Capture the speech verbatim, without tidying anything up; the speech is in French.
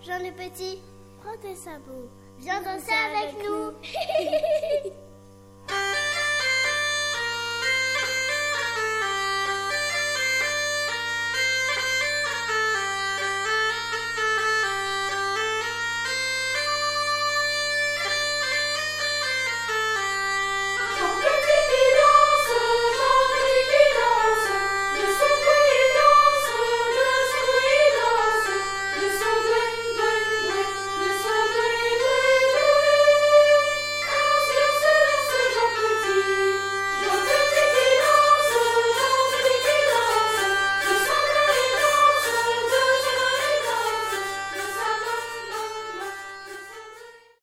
Jean le Petit, prends tes sabots. Viens danser avec nous.